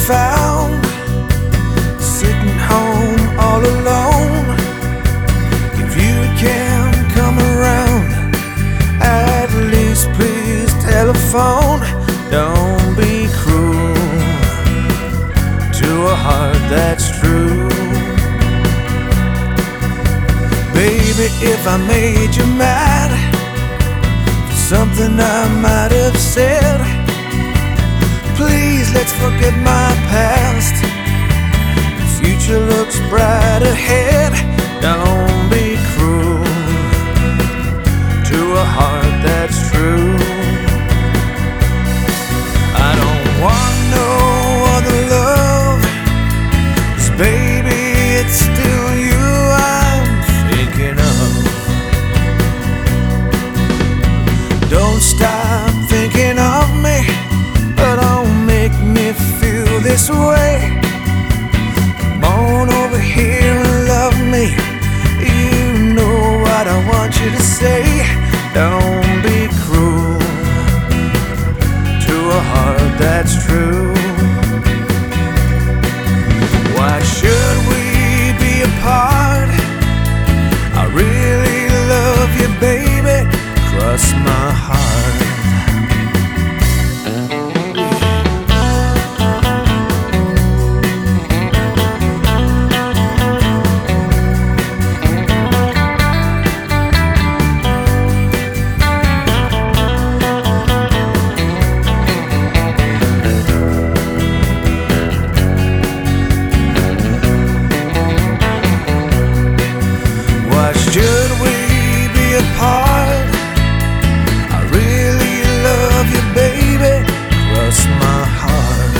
found sitting home all alone. If you can come around, at least please telephone. Don't be cruel to a heart that's true. Baby, if I made you mad for something I might have said, please let's forget my past. The future looks bright ahead. Don't be cruel to a heart that's true. I don't want no other love, 'cause baby, it's still you I'm thinking of. Don't stop thinking of me, but don't make me feel this way. Come on over here and love me. You know what I want you to say. Don't be cruel to a heart that's true. Why should we be apart? I really love you, baby. Cross my heart. Why should we be apart? I really love you, baby. Cross my heart.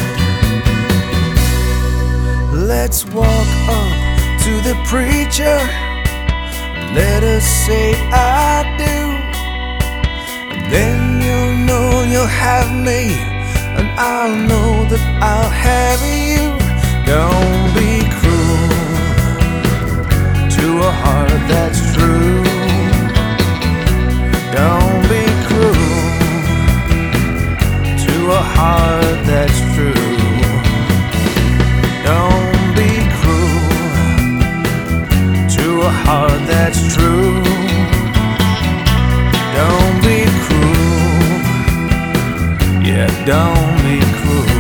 Let's walk up to the preacher. Let us say I do. And then you'll know you'll have me, and I'll know that I'll have you. Don't be cruel to a heart that's true. Don't be cruel to a heart that's true. Don't be cruel to a heart that's true. Don't be cruel. Yeah, don't be cruel.